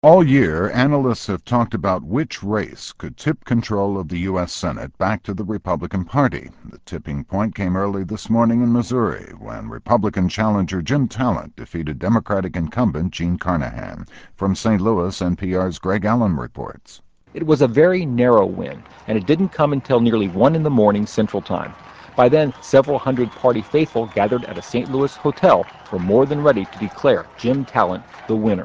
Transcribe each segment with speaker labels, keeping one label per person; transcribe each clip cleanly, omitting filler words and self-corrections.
Speaker 1: All year, analysts have talked about which race could tip control of the U.S. Senate back to the Republican Party. The tipping point came early this morning in Missouri when Republican challenger Jim Talent defeated Democratic incumbent Jean Carnahan. From St. Louis, NPR's Greg Allen reports.
Speaker 2: It was a very narrow win, and it didn't come until nearly 1 in the morning Central Time. By then, several hundred party faithful gathered at a St. Louis hotel were more than ready to declare Jim Talent the winner.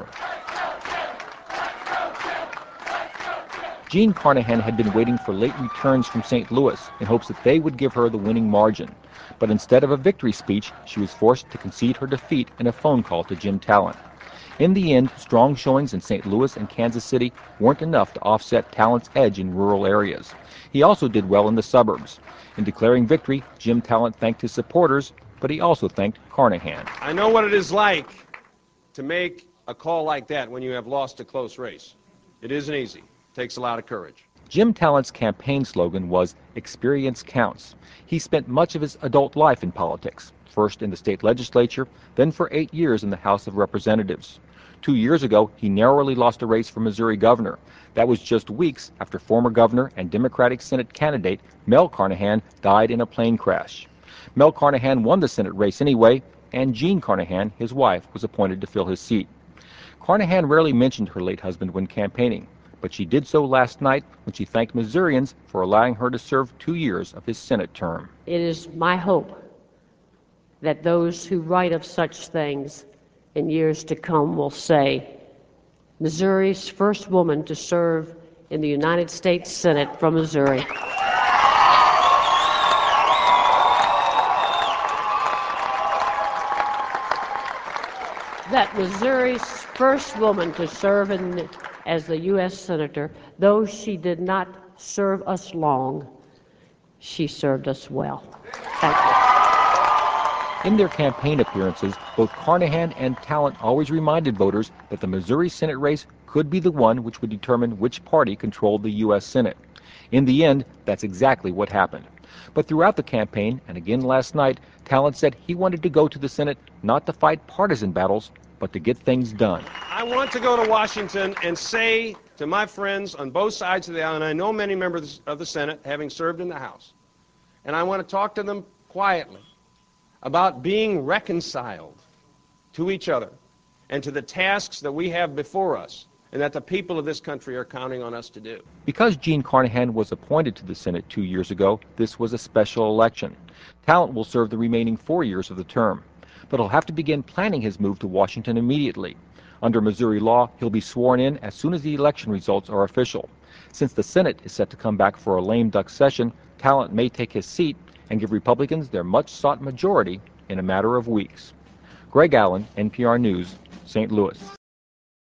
Speaker 2: Jean Carnahan had been waiting for late returns from St. Louis in hopes that they would give her the winning margin. But instead of a victory speech, she was forced to concede her defeat in a phone call to Jim Talent. In the end, strong showings in St. Louis and Kansas City weren't enough to offset Talent's edge in rural areas. He also did well in the suburbs. In declaring victory, Jim Talent thanked his supporters, but he also thanked Carnahan.
Speaker 3: I know what it is like to make a call like that when you have lost a close race. It isn't easy. It takes a lot of courage.
Speaker 2: Jim Talent's campaign slogan was "Experience Counts." He spent much of his adult life in politics, first in the state legislature, then for 8 years in the House of Representatives. 2 years ago, he narrowly lost a race for Missouri governor. That was just weeks after former governor and Democratic Senate candidate Mel Carnahan died in a plane crash. Mel Carnahan won the Senate race anyway, and Jean Carnahan, his wife, was appointed to fill his seat. Carnahan rarely mentioned her late husband when campaigning, but she did so last night when she thanked Missourians for allowing her to serve 2 years of his Senate term.
Speaker 4: It is my hope that those who write of such things in years to come will say, Missouri's first woman to serve in the United States Senate from Missouri. That Missouri's first woman to serve as the U.S. Senator, though she did not serve us long, she served us well. Thank you.
Speaker 2: In their campaign appearances, both Carnahan and Talent always reminded voters that the Missouri Senate race could be the one which would determine which party controlled the U.S. Senate. In the end, that's exactly what happened. But throughout the campaign, and again last night, Talent said he wanted to go to the Senate not to fight partisan battles, but to get things done.
Speaker 3: I want to go to Washington and say to my friends on both sides of the aisle, and I know many members of the Senate, having served in the House, and I want to talk to them quietly about being reconciled to each other and to the tasks that we have before us and that the people of this country are counting on us to do.
Speaker 2: Because Jean Carnahan was appointed to the Senate 2 years ago, this was a special election. Talent will serve the remaining 4 years of the term, but he'll have to begin planning his move to Washington immediately. Under Missouri law, he'll be sworn in as soon as the election results are official. Since the Senate is set to come back for a lame duck session, Talent may take his seat and give Republicans their much-sought majority in a matter of weeks. Greg Allen, NPR News, St. Louis.